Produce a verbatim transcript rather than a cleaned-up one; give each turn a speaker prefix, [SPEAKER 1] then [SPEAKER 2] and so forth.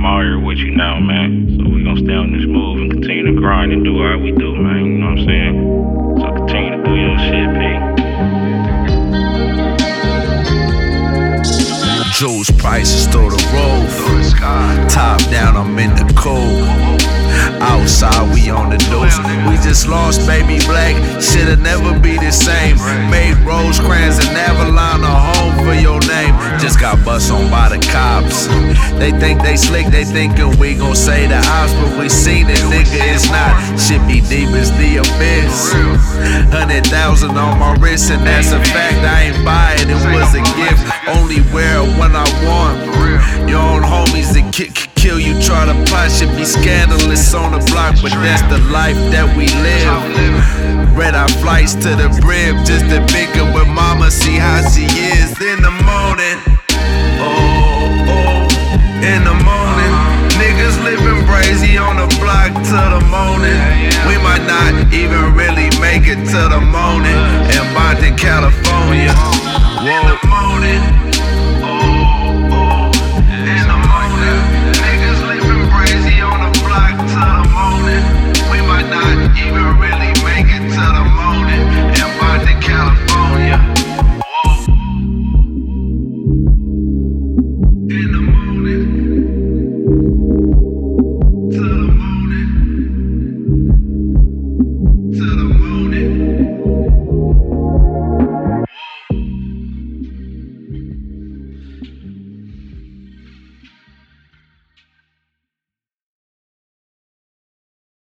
[SPEAKER 1] out here with you now, man. So we gonna stay on this move and continue to grind and do what we do, man. You know what I'm saying? So continue to do your shit, P.
[SPEAKER 2] Juice prices through the roof. Top down, I'm in the cool. Outside, we on the loose. We just lost Baby Black. Shit'll never be the same. Made Rosecrans and Avalon a home for your name. Just got bust on by the cops. They think they slick, they thinking we gon' say the ops, but we seen it, nigga, it's not. Shit be deep as the abyss. Hundred thousand on my wrist, and that's a fact. I ain't buy it, it was a gift. Only wear it when I want. Your own homies that ki kill you, try to plot, should be scandalous on the block, but that's the life that we live. Red eye flights to the brim, just to pick up with mama, see how she is in the morning.